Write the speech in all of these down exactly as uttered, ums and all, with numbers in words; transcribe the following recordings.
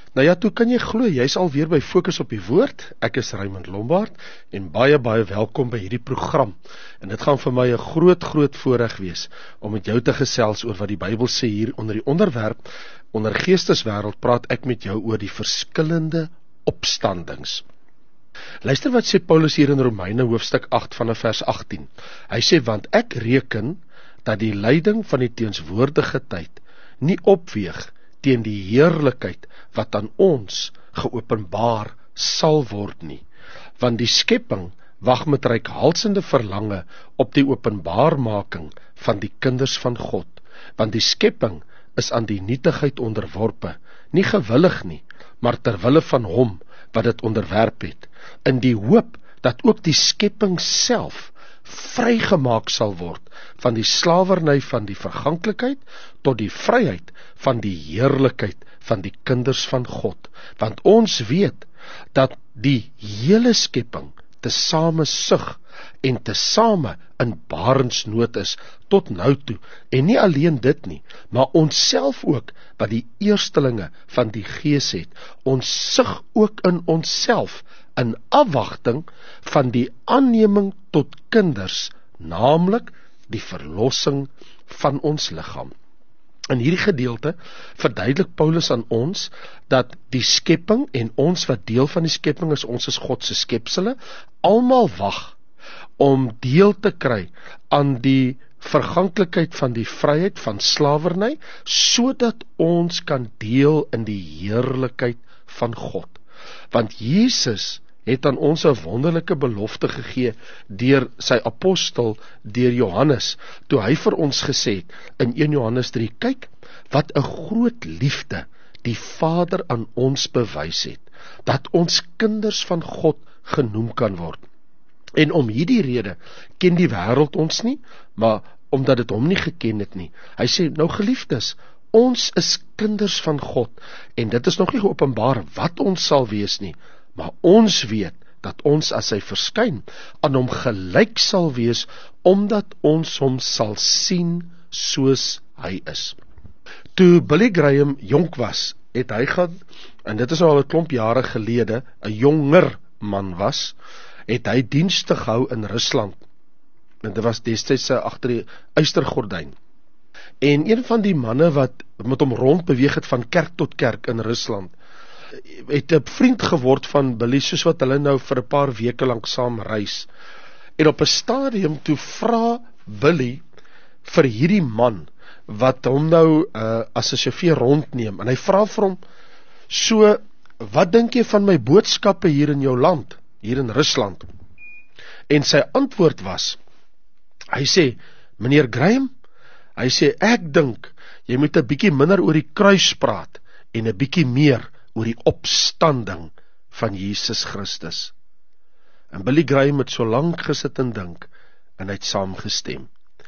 Nou ja, toe kan jy glo, jy is alweer by Fokus op die Woord. Ek is Raymond Lombard en baie baie welkom by hierdie program. En dit gaan vir my 'n groot groot voorreg wees om met jou te gesels oor wat die Bybel sê hier onder die onderwerp onder Geesteswêreld. Praat ek met jou oor die verskillende opstandings. Luister wat sê Paulus hier in Romeine hoofstuk agt vanaf vers agttien. Hy sê, want ek reken dat die lyding van die teenswoordige tyd nie opweeg teen die heerlikheid wat aan ons geopenbaar sal word nie. Want die skepping wag met reikhalsende verlange op die openbaarmaking van die kinders van God. Want die skepping is aan die nietigheid onderworpe, nie gewillig nie, maar terwille van hom wat dit onderwerp het, in die hoop dat ook die skepping self vrygemaak sal word van die slawerny van die verganklikheid tot die vryheid van die heerlikheid van die kinders van God. Want ons weet dat die hele skepping tesame sug en tesame in barensnood is tot nou toe, en nie alleen dit nie, maar ons self ook, wat die eerstelinge van die Gees het, ons sug ook in onsself in afwagting van die aanneming tot kinders, naamlik die verlossing van ons liggaam. In hierdie gedeelte verduidelik Paulus aan ons dat die skepping en ons wat deel van die skepping is, ons is God se skepsele, almal wag om deel te kry aan die verganklikheid van die vryheid van slawerny, sodat ons kan deel in die heerlikheid van God. Want Jesus het aan ons 'n wonderlike belofte gegee deur sy apostel, deur Johannes, toe hy vir ons gesê het in een Johannes drie, kyk wat 'n groot liefde die Vader aan ons bewys het, dat ons kinders van God genoem kan word. En om hierdie rede ken die wêreld ons nie, maar omdat dit hom nie geken het nie. Hy sê, nou geliefdes, ons is kinders van God, en dit is nog nie geopenbaar wat ons sal wees nie, maar ons weet dat ons as hy verskyn aan hom gelyk sal wees, omdat ons hom sal sien soos hy is. Toe Billy Graham jonk was, het hy gaan, en dit is al 'n klomp jare gelede, 'n jonger man was, het hy dienste gehou in Rusland. En dit was destyds agter die Eystergordyn. En een van die manne wat met hom rond beweeg het van kerk tot kerk in Rusland, het 'n vriend geword van Billy, soos wat hulle nou vir 'n paar weke lank saam reis. En op 'n stadium toe vra Billy vir hierdie man, wat hom nou uh, as 'n sjofeur rondneem, en hy vra vir hom, so, wat dink jy van my boodskappe hier in jou land, hier in Rusland? En sy antwoord was, hy sê, meneer Graham, hy sê, ek dink, jy moet 'n bietjie minder oor die kruis praat, en 'n bietjie meer oor die opstanding van Jesus Christus. En Billy Graham het so lank gesit en dink, en hy het saamgestem.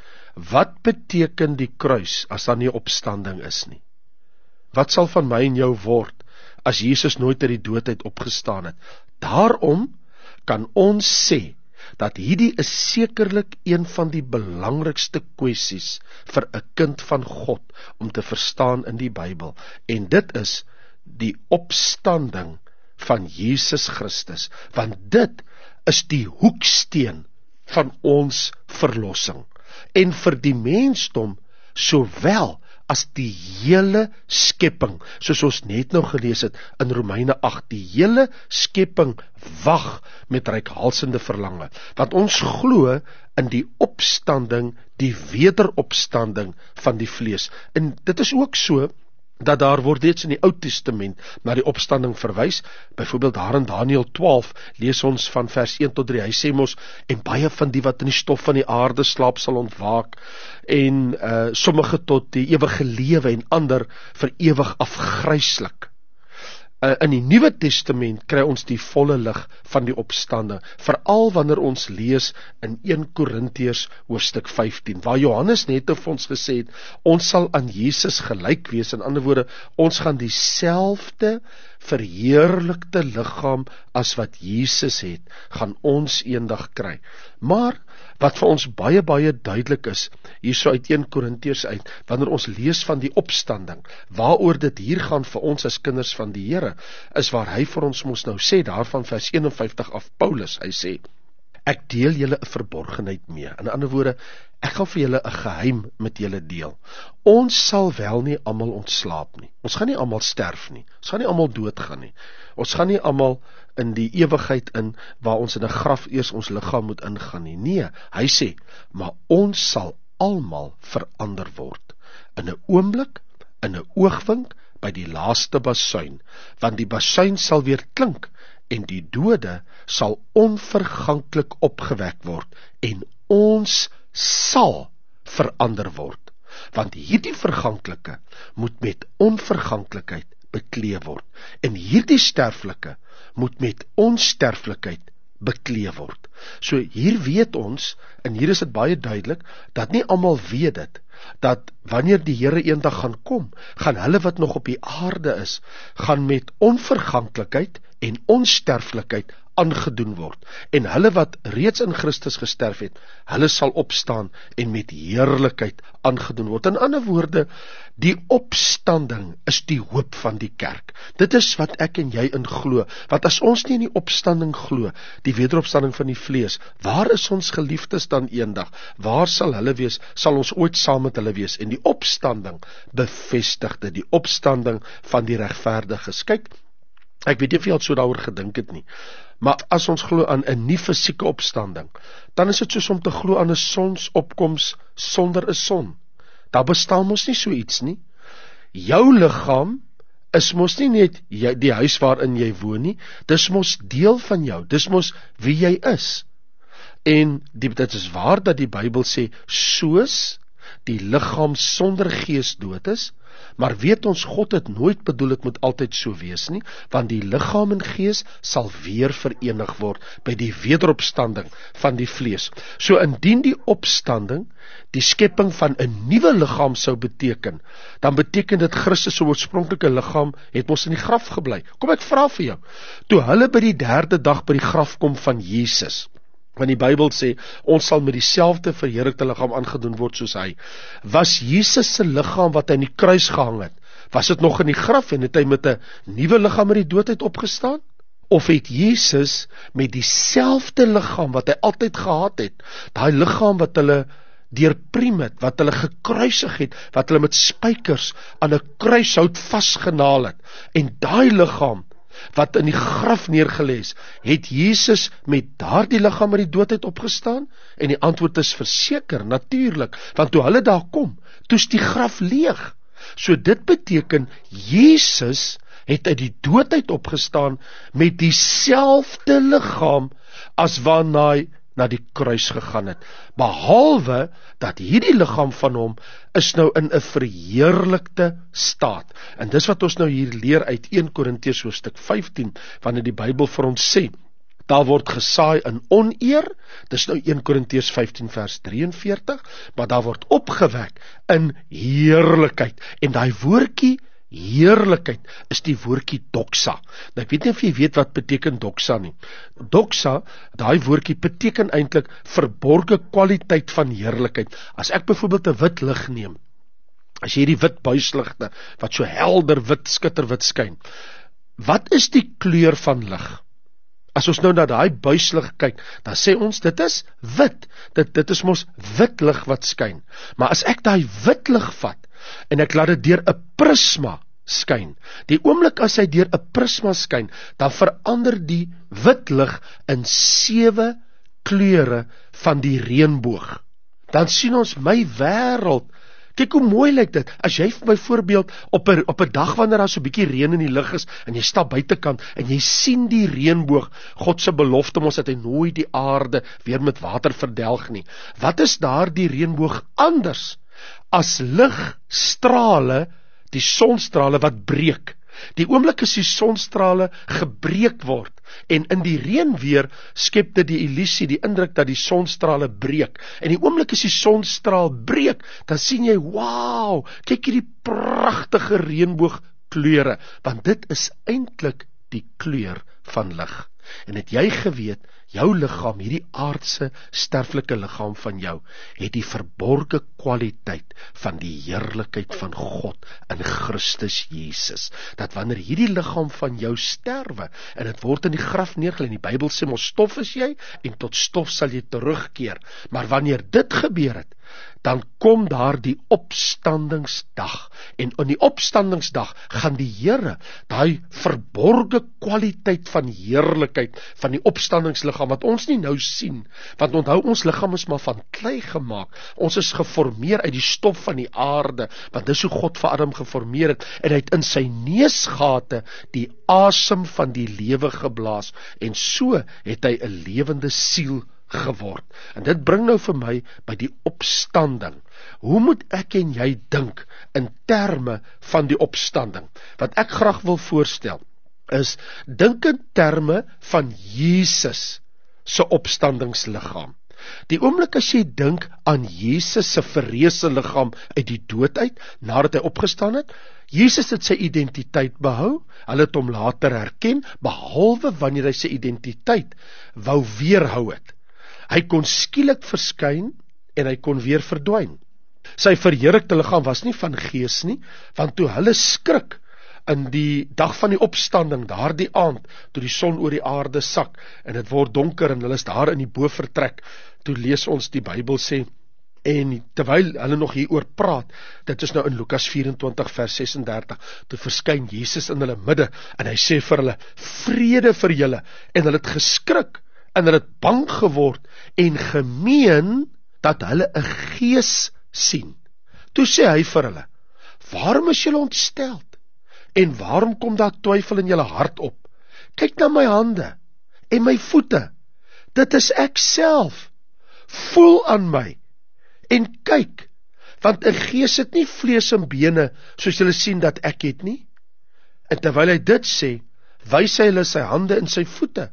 Wat beteken die kruis as daar nie opstanding is nie? Wat sal van my en jou word as Jesus nooit uit die dood uit opgestaan het? Daarom kan ons sê dat hierdie is sekerlik een van die belangrikste kwessies vir 'n kind van God om te verstaan in die Bybel, en dit is die opstanding van Jesus Christus, want dit is die hoeksteen van ons verlossing, en vir die mensdom sowel as die hele skepping, soos ons net nou gelees het in Romeine agt, die hele skepping wag met reikhalsende verlange, want ons glo in die opstanding, die wederopstanding van die vlees, en dit is ook so, dat daar word reeds in die Ou Testament na die opstanding verwys. Byvoorbeeld daar in Daniël twaalf lees ons van vers een tot drie. Hy sê mos, en baie van die wat in die stof van die aarde slaap sal ontwaak, en uh, sommige tot die ewige lewe, en ander vir ewig afgryslik. Uh, in die Nuwe Testament kry ons die volle lig van die opstanding, veral wanneer ons lees in een Korintiërs hoofstuk vyftien, waar Johannes net vir ons gesê het, ons sal aan Jesus gelyk wees, in ander woorde, ons gaan dieselfde verheerlikte liggaam as wat Jesus het, gaan ons eendag kry. Maar wat vir ons baie baie duidelik is, hierso uit eerste Korintiërs uit, wanneer ons lees van die opstanding, waaroor dit hier gaan vir ons as kinders van die Here, is waar hy vir ons mos nou sê, daarvan vers eenenvyftig af Paulus, hy sê, ek deel julle 'n verborgenheid mee. In ander woorde, ek gaan vir julle 'n geheim met julle deel. Ons sal wel nie almal ontslaap nie. Ons gaan nie almal sterf nie. Ons gaan nie almal doodgaan nie. Ons gaan nie almal in die ewigheid in, waar ons in 'n graf eers ons liggaam moet ingaan nie. Nee, hy sê, maar ons sal almal verander word. In 'n oomblik, in 'n oogwink, by die laaste basuin, want die basuin sal weer klink, en die dode sal onverganklik opgewek word, en ons sal verander word, want hierdie verganklike moet met onverganklikheid beklee word, en hierdie sterflike moet met onsterflikheid beklee word. So hier weet ons, en hier is dit baie duidelik, dat nie almal weet dit, dat wanneer die Here eendag gaan kom, gaan hulle wat nog op die aarde is, gaan met onverganklikheid en onsterflikheid aangedoen word. En hulle wat reeds in Christus gesterf het, hulle sal opstaan en met heerlikheid aangedoen word. In ander woorde, die opstanding is die hoop van die kerk. Dit is wat ek en jy in glo. Want as ons nie in die opstanding glo, die wederopstanding van die vlees, waar is ons geliefdes dan eendag? Waar sal hulle wees? Sal ons ooit saam met hulle wees? En die opstanding bevestigde, die opstanding van die regverdiges. Kyk, ek weet nie of jy al so daaroor gedink het nie, maar as ons glo aan 'n nie fisieke opstanding, dan is dit soos om te glo aan 'n sonsopkoms sonder 'n son. Daar bestaan mos nie so iets nie. Jou liggaam is mos nie net jy, die huis waarin jy woon nie, dis mos deel van jou, dis mos wie jy is. En die, dit is waar dat die Bybel sê, soos die liggaam sonder gees dood is, maar weet ons, God het nooit bedoel het moet altyd so wees nie, want die liggaam en gees sal weer verenig word by die wederopstanding van die vlees. So indien die opstanding die skepping van 'n nuwe liggaam sou beteken, dan beteken dit Christus se oorspronklike liggaam het mos in die graf gebly. Kom ek vra vir jou, toe hulle by die derde dag by die graf kom van Jesus, want die Bybel sê, ons sal met dieselfde verheerlikte liggaam aangedoen word soos hy. Was Jesus se liggaam wat hy in die kruis gehang het, was dit nog in die graf en het hy met 'n nuwe liggaam uit die doodheid opgestaan? Of het Jesus met dieselfde liggaam wat hy altyd gehad het, daai liggaam wat hulle deurpriem het, wat hulle gekruisig het, wat hulle met spykers aan 'n kruishout vasgenaal het, en daai liggaam wat in die graf neergelees, het Jesus met daardie liggaam uit die doodheid opgestaan? En die antwoord is verseker, natuurlik, want toe hulle daar kom, toe is die graf leeg. So dit beteken, Jesus het uit die doodheid opgestaan met dieselfde liggaam as waarna hy na die kruis gegaan het, behalwe dat hierdie liggaam van hom is nou in 'n verheerlikte staat. En dis wat ons nou hier leer uit eerste Korintiërs hoofstuk vyftien, wanneer die Bybel vir ons sê, daar word gesaai in oneer, dis nou eerste Korintiërs vyftien vers drieënveertig, maar daar word opgewek in heerlikheid. En daai woordjie heerlikheid is die woordjie doxa. Nou ek weet nie of jy weet wat beteken doxa nie. Doxa, daai woordjie beteken eintlik verborge kwaliteit van heerlikheid. As ek byvoorbeeld 'n wit lig neem, as jy die wit buisligte wat so helder wit skitterwit skyn, wat is die kleur van lig? As ons nou na daai buislig kyk, dan sê ons dit is wit. Dit dit is mos wit lig wat skyn. Maar as ek daai wit lig vat en ek laat dit deur 'n prisma skyn, die oomblik as hy deur 'n prisma skyn, dan verander die wit lig in sewe kleure van die reënboog. Dan sien ons my wêreld. Kyk hoe mooi lyk dit. As jy byvoorbeeld op 'n op 'n dag wanneer daar so 'n bietjie reën in die lug is en jy stap buitekant en jy sien die reënboog, God se belofte mos dat hy nooit die aarde weer met water verdelg nie. Wat is daar die reënboog anders as ligstrale, die sonstrale wat breek? Die oomblik as die sonstrale gebreek word, en in die reën weer skep dit die illusie, die indruk dat die sonstrale breek. En die oomblik as die sonstraal breek, dan sien jy, wow, kyk hierdie pragtige reënboog kleure, want dit is eintlik die kleur van lig. En het jy geweet, jou liggaam, hierdie aardse, sterflike liggaam van jou, het die verborge kwaliteit van die heerlikheid van God in Christus Jesus. Dat wanneer hierdie liggaam van jou sterwe, en het word in die graf neergelê, die Bybel sê, mos stof is jy, en tot stof sal jy terugkeer. Maar wanneer dit gebeur het, dan kom daar die opstandingsdag. En in die opstandingsdag gaan die Here daai verborge kwaliteit van heerlikheid van die opstandingsliggaam wat ons nie nou sien, want onthou ons liggaam is maar van klei gemaak. Ons is geformeer uit die stof van die aarde, want dis hoe God vir Adam geformeer het, en hy het in sy neusgate die asem van die lewe geblaas, en so het hy 'n lewende siel geword. En dit bring nou vir my by die opstanding. Hoe moet ek en jy dink in terme van die opstanding? Wat ek graag wil voorstel is, dink in terme van Jesus se opstandingsliggaam. Die oomblik as jy dink aan Jesus se verreëse liggaam uit die dood uit, nadat hy opgestaan het, Jesus het sy identiteit behou, hulle het hom later herken, behalwe wanneer hy sy identiteit wou weerhou het. Hy kon skielik verskyn en hy kon weer verdwyn. Sy verheerlikte liggaam was nie van gees nie, want toe hulle skrik in die dag van die opstanding, daardie aand, toe die son oor die aarde sak, en het word donker, en hulle is daar in die bovertrek, toe lees ons die Bybel sê, en terwyl hulle nog hieroor praat, dit is nou in Lukas vyf-en-twintig vers ses en dertig, toe verskyn Jesus in hulle midde, en hy sê vir hulle, vrede vir julle, en hulle het geskrik, en hulle het bang geword, en gemeen, dat hulle 'n gees sien. Toe sê hy vir hulle, waarom is julle ontsteld? En waarom kom daar twyfel in julle hart op? Kyk na my hande, en my voete, dit is ek self, voel aan my, en kyk, want 'n gees het nie vlees en bene, soos julle sien dat ek het nie. En terwyl hy dit sê, wys hy hulle sy hande en sy voete.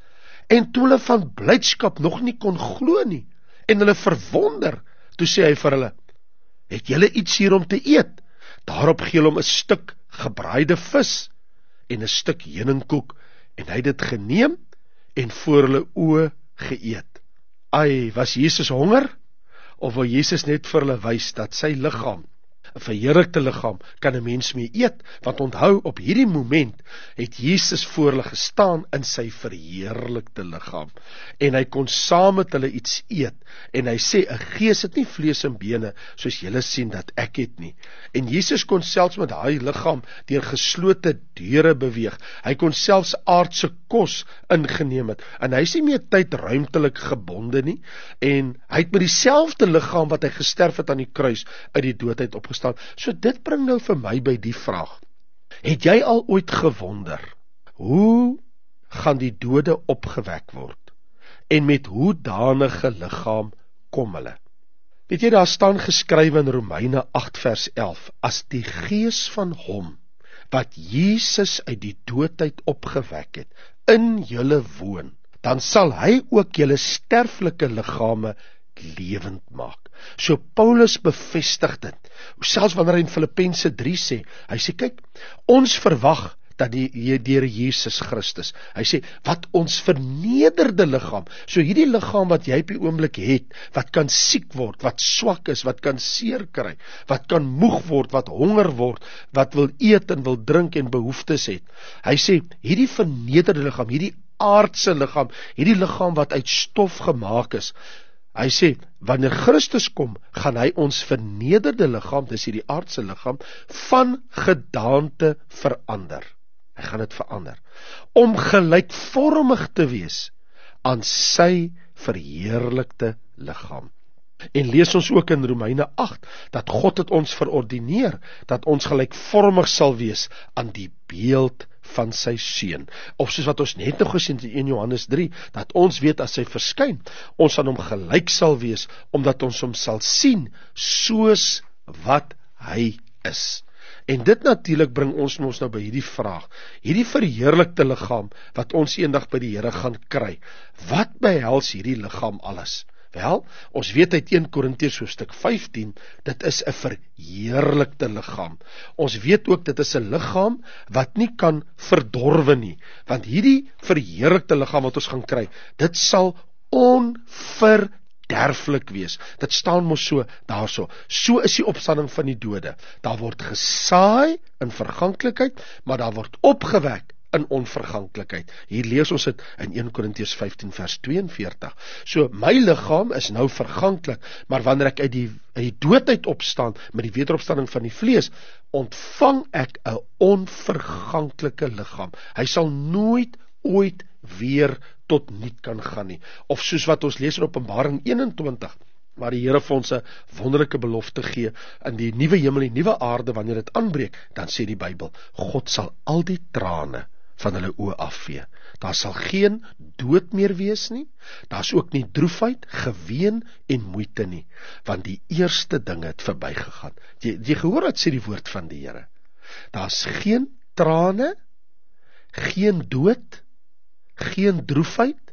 En toe hulle van blydskap nog nie kon glo nie, en hulle verwonder, toe sê hy vir hulle, het julle iets hier om te eet? Daarop gee hulle hom 'n stuk gebraaide vis, en 'n stuk heuningkoek, en hy het dit geneem, en voor hulle oë geëet. Ai, was Jesus honger? Of wil Jesus net vir hulle wys dat sy liggaam, 'n verheerlikte liggaam, kan 'n mens mee eet? Want onthou, op hierdie moment het Jesus voor hulle gestaan in sy verheerlikte liggaam, en hy kon saam met hulle iets eet, en hy sê, 'n gees het nie vlees en bene, soos julle sien dat ek het nie. En Jesus kon selfs met hy liggaam deur geslote deure beweeg. Hy kon selfs aardse kos ingeneem het, en hy is nie meer tydruimtelik gebonde nie, en hy het met dieselfde liggaam wat hy gesterf het aan die kruis, uit die doodheid opgestaan. So dit bring nou vir my by die vraag, het jy al ooit gewonder, hoe gaan die dode opgewek word, en met hoedanige liggaam kom hulle? Weet jy, daar staan geskrywe in Romeine agt vers elf, as die gees van hom, wat Jesus uit die doodheid opgewek het, in julle woon, dan sal hy ook julle sterflike liggame lewend maak. So Paulus bevestig dit, selfs wanneer hy in Filippense drie sê, hy sê, kyk, ons verwag dat die Here Jesus Christus, hy sê, wat ons vernederde liggaam, so hierdie liggaam wat jy op die oomblik het, wat kan siek word, wat swak is, wat kan seer kry, wat kan moeg word, wat honger word, wat wil eet en wil drink en behoeftes het. Hy sê, hierdie vernederde liggaam, hierdie aardse liggaam, hierdie liggaam wat uit stof gemaak is, hy sê, wanneer Christus kom, gaan hy ons vernederde liggaam, dis hierdie aardse liggaam, van gedaante verander. Hy gaan dit verander, om gelykvormig te wees aan sy verheerlikte liggaam. En lees ons ook in Romeine agt, dat God het ons verordineer, dat ons gelykvormig sal wees aan die beeld van sy seun. Of soos wat ons net nog gesien het in een Johannes drie, dat ons weet as hy verskyn, ons aan hom gelyk sal wees, omdat ons hom sal sien, soos wat hy is. En dit natuurlik bring ons ons nou by hierdie vraag, hierdie verheerlikte liggaam, wat ons eendag by die Here gaan kry, wat behels hierdie liggaam alles? Wel, ons weet uit eerste Korintiërs hoofstuk vyftien, dit is 'n verheerlikte liggaam. Ons weet ook dit is 'n liggaam wat nie kan verdorwe nie, want hierdie verheerlikte liggaam wat ons gaan kry, dit sal onverderflik wees. Dit staan mos so daarso. So is die opstanding van die dode. Daar word gesaai in verganklikheid, maar daar word opgewek in onverganklikheid. Hier lees ons dit in eerste Korintiërs vyftien vers tweeënveertig. So my liggaam is nou verganklik, maar wanneer ek uit die, uit die doodheid opstaan met die wederopstanding van die vlees, ontvang ek 'n onverganklike liggaam. Hy sal nooit ooit weer tot niet kan gaan nie. Of soos wat ons lees in Openbaring eenentwintig, waar die Here vir ons 'n wonderlike belofte gee in die nuwe hemel en nuwe aarde wanneer dit aanbreek, dan sê die Bybel, God sal al die trane van hulle oë afvee. Daar sal geen dood meer wees nie, daar's ook nie droefheid, geween en moeite nie, want die eerste dinge het verbygegaan. Jy, jy gehoor wat sê die woord van die Here. Daar's geen trane, geen dood, geen droefheid,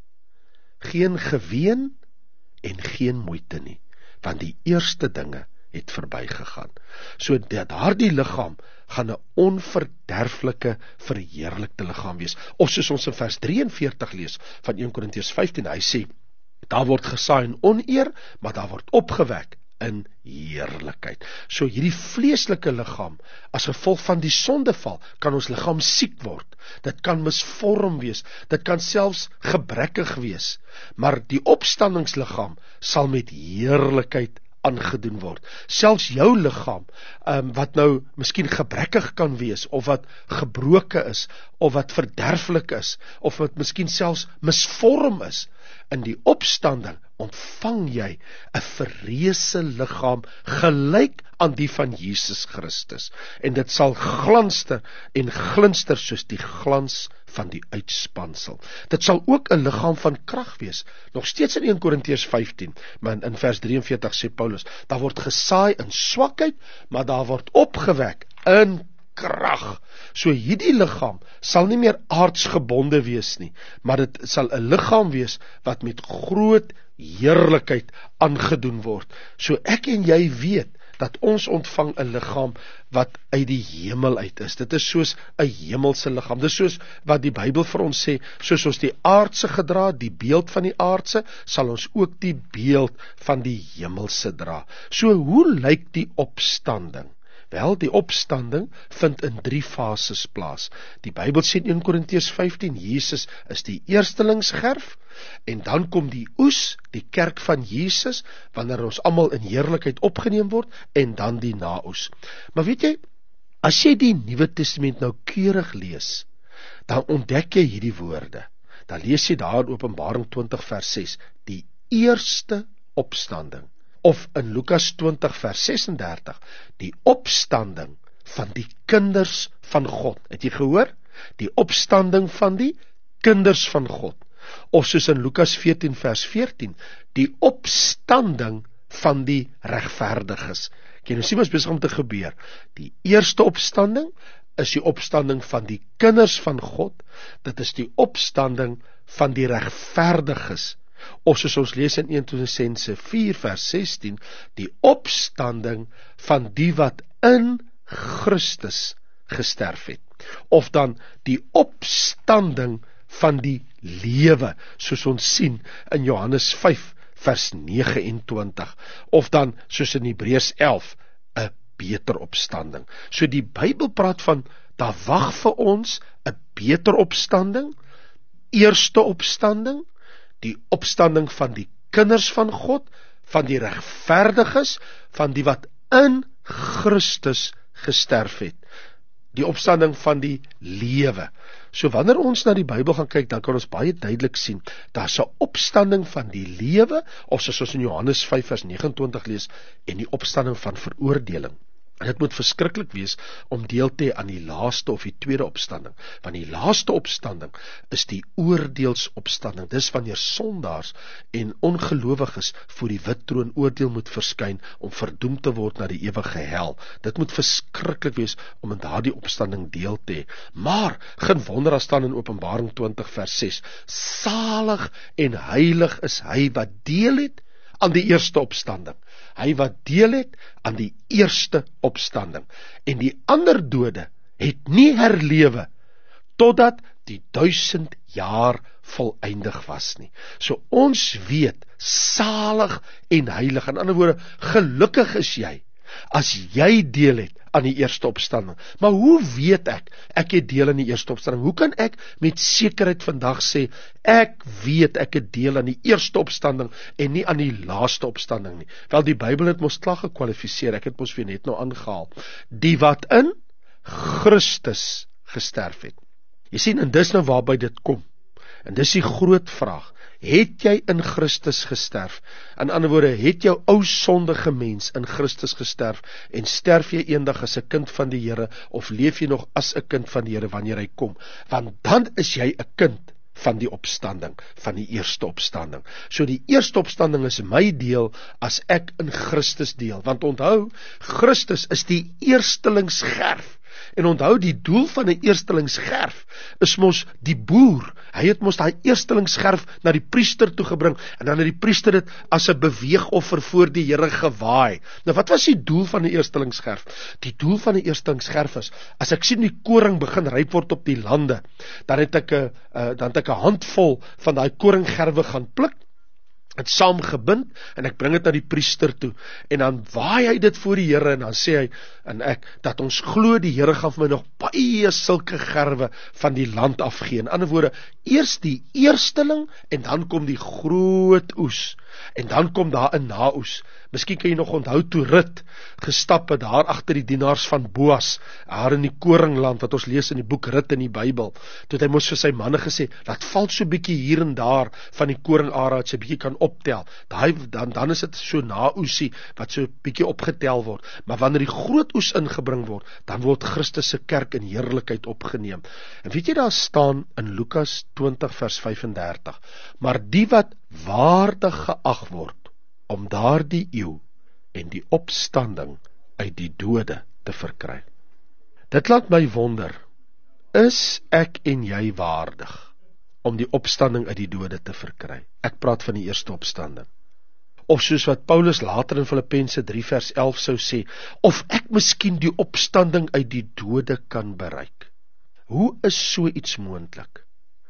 geen geween en geen moeite nie, want die eerste dinge het verbygegaan. So daardie liggaam gaan 'n onverderflike, verheerlikte liggaam wees. Of soos ons in vers drieënveertig lees van eerste Korintiërs vyftien, hy sê, daar word gesaai in oneer, maar daar word opgewek in heerlikheid. So hierdie vleeslike liggaam, as gevolg van die sondeval, kan ons liggaam siek word. Dit kan misvorm wees, dit kan selfs gebrekkig wees, maar die opstandingsliggaam sal met heerlikheid aangedoen word. Selfs jou liggaam, um, wat nou miskien gebrekkig kan wees, of wat gebroke is, of wat verderflik is, of wat miskien selfs misvorm is, in die opstanding ontvang jy 'n verreëse liggaam gelyk aan die van Jesus Christus. En dit sal glanster en glinster soos die glans van die uitspansel. Dit sal ook 'n liggaam van krag wees. Nog steeds in eerste Korintiërs vyftien, maar in vers drieënveertig sê Paulus, daar word gesaai in swakheid, maar daar word opgewek in krag. So hierdie liggaam sal nie meer aardsgebonde wees nie, maar dit sal 'n liggaam wees wat met groot heerlikheid aangedoen word. So ek en jy weet dat ons ontvang 'n liggaam wat uit die hemel uit is. Dit is soos 'n hemelse liggaam. Dit is soos wat die Bybel vir ons sê, soos ons die aardse gedra, die beeld van die aardse, sal ons ook die beeld van die hemelse dra. So hoe lyk die opstanding? Wel, die opstanding vind in drie fases plaas. Die Bybel sê in eerste Korintiërs vyftien, Jesus is die eerstelingsgerf, en dan kom die oes, die kerk van Jesus, wanneer ons almal in heerlikheid opgeneem word, en dan die naoes. Maar weet jy, as jy die Nuwe Testament nou keurig lees, dan ontdek jy hierdie woorde. Dan lees jy daar in Openbaring twintig vers ses, die eerste opstanding. Of in Lukas twintig vers sesendertig, die opstanding van die kinders van God. Het jy gehoor? Die opstanding van die kinders van God. Of soos in Lukas veertien vers veertien, die opstanding van die regverdiges. Jy nou sien wat besig om te gebeur. Die eerste opstanding is die opstanding van die kinders van God. Dit is die opstanding van die regverdiges. Of soos ons lees in eerste Tessalonisense vier vers sestien, die opstanding van die wat in Christus gesterf het. Of dan die opstanding van die lewe, soos ons sien in Johannes vyf vers negenentwintig. Of dan soos in Hebreërs elf, 'n beter opstanding. So die Bybel praat van, daar wag vir ons 'n beter opstanding, eerste opstanding, die opstanding van die kinders van God, van die regverdiges, van die wat in Christus gesterf het. Die opstanding van die lewe. So wanneer ons na die Bybel gaan kyk, dan kan ons baie duidelik sien, daar's 'n opstanding van die lewe, of soos ons in Johannes vyf vers negenentwintig lees, en die opstanding van veroordeling. En dit moet verskriklik wees om deel te hê aan die laaste of die tweede opstanding. Want die laaste opstanding is die oordeelsopstanding. Dis wanneer sondaars en ongelowiges voor die wit troon oordeel moet verskyn om verdoem te word na die ewige hel. Dit moet verskriklik wees om in daardie opstanding deel te hê. Maar geen wonder as staan in Openbaring twintig vers ses, salig en heilig is hy wat deel het aan die eerste opstanding. Hy wat deel het aan die eerste opstanding. En die ander dode het nie herlewe totdat die duisend jaar voleindig was nie. So ons weet, salig en heilig, in ander woorde, gelukkig is jy, as jy deel het aan die eerste opstanding. Maar hoe weet ek, ek het deel aan die eerste opstanding? Hoe kan ek met sekerheid vandag sê, ek weet ek het deel aan die eerste opstanding en nie aan die laaste opstanding nie? Wel, die Bybel het mos klaar gekwalifiseer, ek het mos weer net nou aangehaal, die wat in Christus gesterf het. Jy sien, en dis nou waarby dit kom, en dis die groot vraag, het jy in Christus gesterf? In ander woorde, het jou ou sondige mens in Christus gesterf, en sterf jy eendag as 'n kind van die Here, of leef jy nog as 'n kind van die Here wanneer hy kom? Want dan is jy 'n kind van die opstanding, van die eerste opstanding. So die eerste opstanding is my deel as ek in Christus deel, want onthou, Christus is die eerstelingsgerf. En onthou, die doel van 'n eerstelingsgerf is mos die boer. Hy het mos daai eerstelingsgerf na die priester toe gebring, en dan het die priester dit as 'n beweegoffer voor die Here gewaai. Nou wat was die doel van 'n eerstelingsgerf? Die doel van 'n eerstelingsgerf is, as ek sien die koring begin ryp word op die lande, dan het ek 'n uh, dan het ek 'n handvol van daai koringgerwe gaan pluk, het saam gebind, en ek bring dit na die priester toe, en dan waai hy dit voor die Here, en dan sê hy, en ek, dat ons glo die Here gaan vir my nog baie sulke gerwe van die land afgee. In ander woorde, eers die eersteling, en dan kom die groot oes, en dan kom daar 'n naoes. Miskien kan jy nog onthou toe Rut gestap het daar agter die dienaars van Boas, daar in die koringland, wat ons lees in die boek Rut in die Bybel, toe het hy mos vir sy manne gesê, laat val so bietjie hier en daar van die koringare, dat sy bietjie kan optel. Daai, dan, dan is dit so naoesie, wat so bietjie opgetel word. Maar wanneer die groot oes ingebring word, dan word Christus se kerk in heerlikheid opgeneem. En weet jy, daar staan in Lukas twintig vers vyf-en-dertig, maar die wat waardig geag word om daardie eeu en die opstanding uit die dode te verkry. Dit laat my wonder, is ek en jy waardig om die opstanding uit die dode te verkry? Ek praat van die eerste opstanding. Of soos wat Paulus later in Filippense drie vers elf sou sê, of ek miskien die opstanding uit die dode kan bereik. Hoe is so iets moontlik?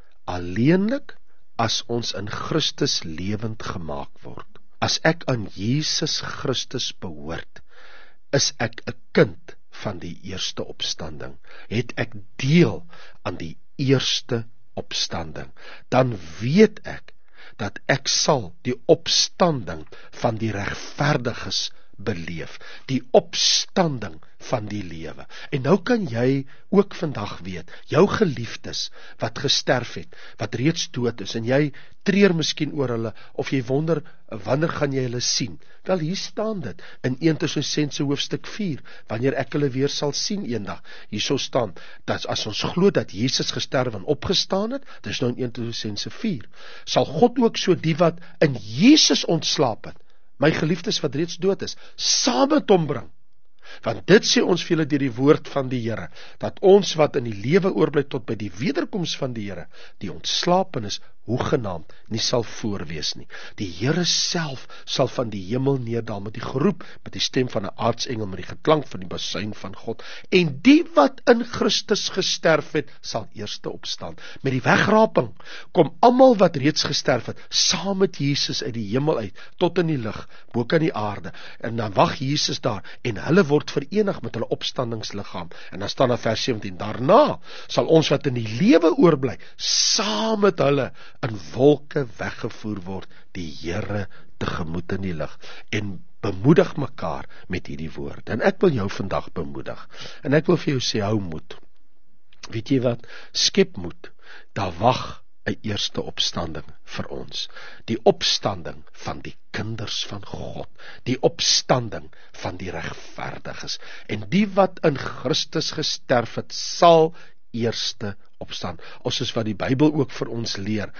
Alleenlik as ons in Christus lewend gemaak word. As ek aan Jesus Christus behoort, is ek 'n kind van die eerste opstanding. Het ek deel aan die eerste opstanding. Dan weet ek dat ek sal die opstanding van die regverdiges beleef, die opstanding van die lewe. En nou kan jy ook vandag weet, jou geliefdes wat gesterf het, wat reeds dood is, en jy treur miskien oor hulle, of jy wonder, wanneer gaan jy hulle sien? Wel, hier staan dit, in Eerste Tessalonisense hoofstuk vier, wanneer ek hulle weer sal sien eendag. Hierso staan, dat as ons glo dat Jesus gesterf en opgestaan het, dit is nou in Eerste Tessalonisense vier, sal God ook so die wat in Jesus ontslaap het, my geliefdes wat reeds dood is, saam met hom bring. Want dit sê ons vir julle deur die woord van die Here, dat ons wat in die lewe oorbly tot by die wederkoms van die Here, die ontslapenis hoegenaamd nie sal voorwees nie. Die Here self sal van die hemel neerdal met die geroep, met die stem van 'n aartsengel, met die geklank van die basuin van God. En die wat in Christus gesterf het, sal eerste opstaan. Met die wegraping kom almal wat reeds gesterf het, saam met Jesus uit die hemel uit, tot in die lig, bo kan die aarde. En dan wag Jesus daar, en hulle word verenig met hulle opstandingsliggaam. En dan staan daar vers sewentien, daarna sal ons wat in die lewe oorbly, saam met hulle in wolke weggevoer word, die Here tegemoet in die lig, en bemoedig mekaar met hierdie woord. En ek wil jou vandag bemoedig, en ek wil vir jou sê, hou moed. Weet jy wat, skep moed, daar wag 'n eerste opstanding vir ons, die opstanding van die kinders van God, die opstanding van die regverdiges, en die wat in Christus gesterf het, sal eerste opstaan. Ons is wat die Bybel ook vir ons leer,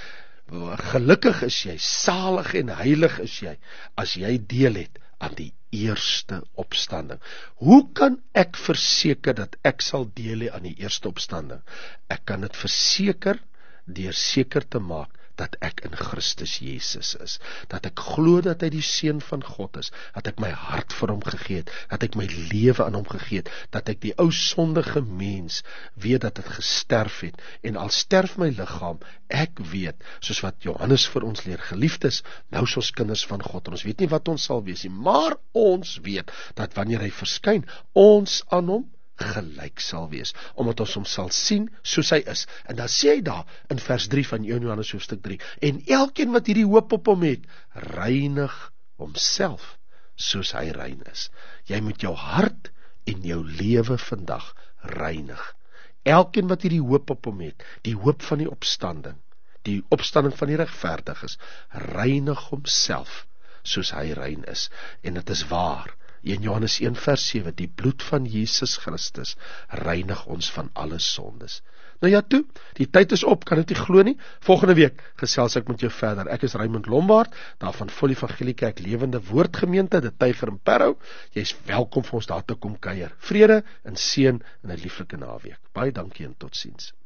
gelukkig is jy, salig en heilig is jy, as jy deel het aan die eerste opstanding. Hoe kan ek verseker dat ek sal deel hê aan die eerste opstanding? Ek kan dit verseker deur seker te maak dat ek in Christus Jesus is, dat ek glo dat hy die seun van God is, dat ek my hart vir hom gegee het, dat ek my lewe aan hom gegee het, dat ek die ou sondige mens weet dat het gesterf het, en al sterf my liggaam, ek weet, soos wat Johannes vir ons leer, geliefdes, nou is ons kinders van God, en ons weet nie wat ons sal wees nie, maar ons weet, dat wanneer hy verskyn, ons aan hom gelyk sal wees, omdat ons hom sal sien soos hy is. En dan sê hy daar in vers drie van Eerste Johannes hoofstuk drie, en elkeen wat hierdie hoop op hom het, reinig homself soos hy rein is. Jy moet jou hart en jou lewe vandag reinig. Elkeen wat hierdie hoop op hom het, die hoop van die opstanding, die opstanding van die regverdiges, reinig homself soos hy rein is. En dit is waar. Eerste Johannes een vers sewe, die bloed van Jesus Christus reinig ons van alle sondes. Nou ja toe, die tyd is op, kan ek nie glo nie. Volgende week gesels ek met jou verder. Ek is Raymond Lombard, daar van Volle Evangelie Kerk Lewende Woordgemeente, De Tyger in Parow. Jy is welkom vir ons daar te kom kuier. Vrede en seën en 'n lieflike naweek. Baie dankie en totsiens.